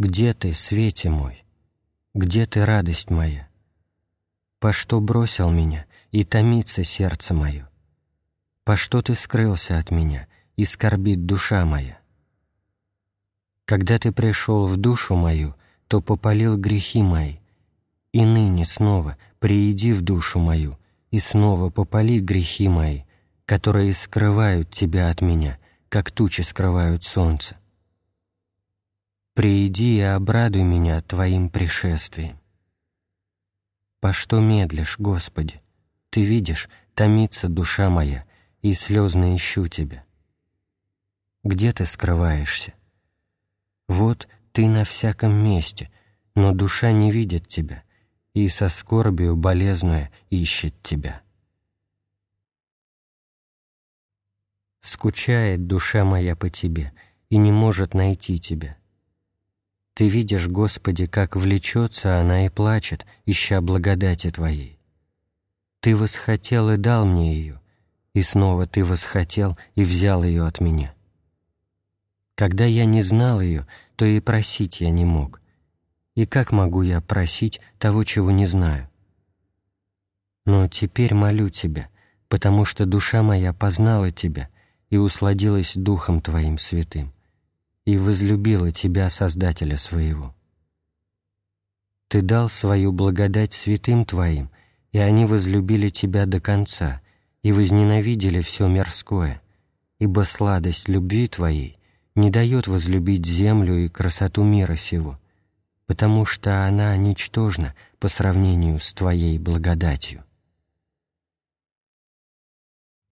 Где Ты, свете мой? Где Ты, радость моя? По что бросил меня, и томится сердце мое? По что Ты скрылся от меня, и скорбит душа моя? Когда Ты пришел в душу мою, то попалил грехи мои, и ныне снова прииди в душу мою, и снова попали грехи мои, которые скрывают Тебя от меня, как тучи скрывают солнце. Прииди и обрадуй меня Твоим пришествием. По что медлишь, Господи? Ты видишь, томится душа моя, и слезно ищу Тебя. Где Ты скрываешься? Вот Ты на всяком месте, но душа не видит Тебя, и со скорбию болезнуя ищет Тебя. Скучает душа моя по Тебе и не может найти Тебя. Ты видишь, Господи, как влечется она и плачет, ища благодати Твоей. Ты восхотел и дал мне ее, и снова Ты восхотел и взял ее от меня. Когда я не знал ее, то и просить я не мог. И как могу я просить того, чего не знаю? Но теперь молю Тебя, потому что душа моя познала Тебя и усладилась Духом Твоим святым, и возлюбила Тебя, Создателя своего. Ты дал свою благодать святым Твоим, и они возлюбили Тебя до конца и возненавидели все мирское, ибо сладость любви Твоей не дает возлюбить землю и красоту мира сего, потому что она ничтожна по сравнению с Твоей благодатью.